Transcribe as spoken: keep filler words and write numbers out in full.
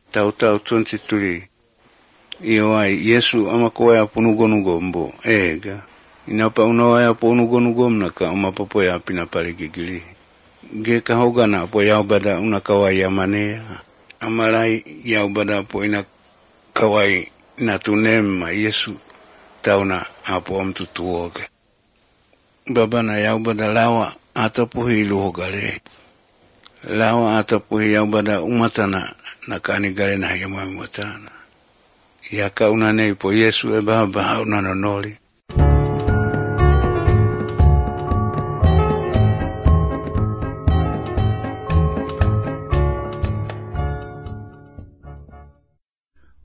Tau tau twenty-three. Iyo ai Yesu ama koe a punugonugo mbo. Ega. Inapa unawa ya punugonugo mnaka ama popo ya pinapari gigili. Ge kahogana po yao bada unakawa ya manea. Amalai yao bada po ina kawai na tunema Yesu tauna hapo mtu tuoge. Baba na yao bada lawa atapuhi iluhogale. Lawa atapuhi yao bada umatana na kanigale na hiyamu watana. Yaka unane ipo Yesu eba baha unanonoli.